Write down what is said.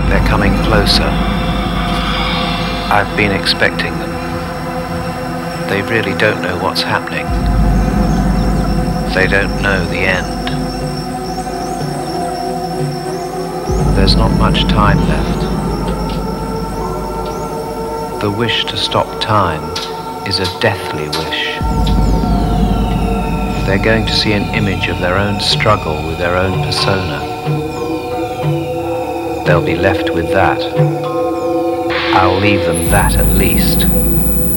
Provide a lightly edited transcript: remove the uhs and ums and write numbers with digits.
They're coming closer. I've been expecting them. They really don't know what's happening. They don't know the end. There's not much time left. The wish to stop time is a deathly wish. They're going to see an image of their own struggle with their own persona. They'll be left with that. I'll leave them that at least.